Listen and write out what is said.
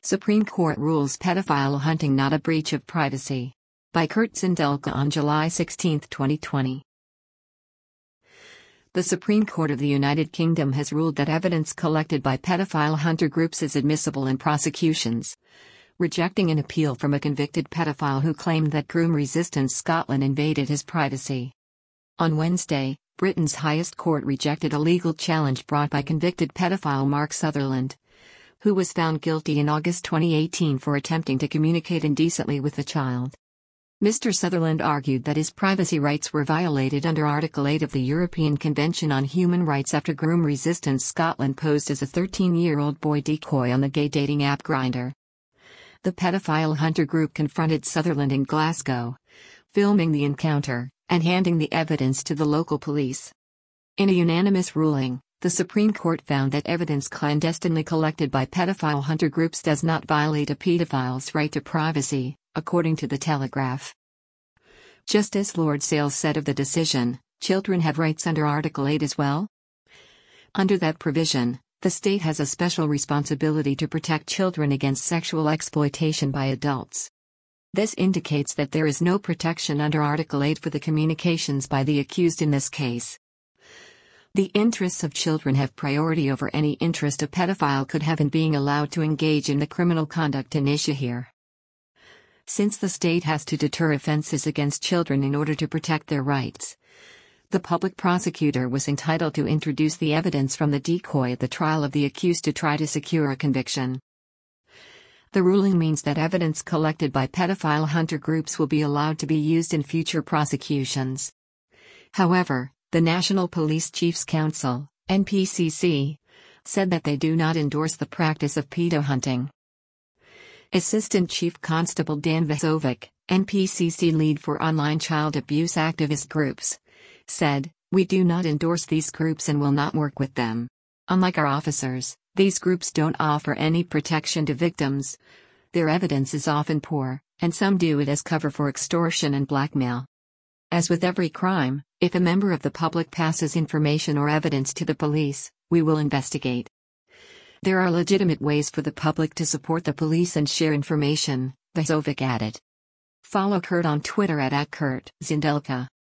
Supreme Court rules pedophile hunting not a breach of privacy. By Kurt Zindelka on July 16, 2020. The Supreme Court of the United Kingdom has ruled that evidence collected by pedophile hunter groups is admissible in prosecutions, rejecting an appeal from a convicted pedophile who claimed that Groom Resistance Scotland invaded his privacy. On Wednesday, Britain's highest court rejected a legal challenge brought by convicted pedophile Mark Sutherland, who was found guilty in August 2018 for attempting to communicate indecently with a child. Mr. Sutherland argued that his privacy rights were violated under Article 8 of the European Convention on Human Rights after Groom Resistance Scotland posed as a 13-year-old boy decoy on the gay dating app Grindr. The pedophile hunter group confronted Sutherland in Glasgow, filming the encounter and handing the evidence to the local police. In a unanimous ruling, the Supreme Court found that evidence clandestinely collected by pedophile hunter groups does not violate a pedophile's right to privacy, according to The Telegraph. Just as Lord Sales said of the decision, children have rights under Article 8 as well. Under that provision, the state has a special responsibility to protect children against sexual exploitation by adults. This indicates that there is no protection under Article 8 for the communications by the accused in this case. The interests of children have priority over any interest a pedophile could have in being allowed to engage in the criminal conduct in issue here. Since the state has to deter offenses against children in order to protect their rights, the public prosecutor was entitled to introduce the evidence from the decoy at the trial of the accused to try to secure a conviction. The ruling means that evidence collected by pedophile hunter groups will be allowed to be used in future prosecutions. However, the National Police Chiefs Council, NPCC, said that they do not endorse the practice of pedo hunting. Assistant Chief Constable Dan Vesovic, NPCC lead for online child abuse activist groups, said, "We do not endorse these groups and will not work with them. Unlike our officers, these groups don't offer any protection to victims. Their evidence is often poor, and some do it as cover for extortion and blackmail. As with every crime, if a member of the public passes information or evidence to the police, we will investigate. There are legitimate ways for the public to support the police and share information," Vesovic added. Follow Kurt on Twitter @KurtZindelka.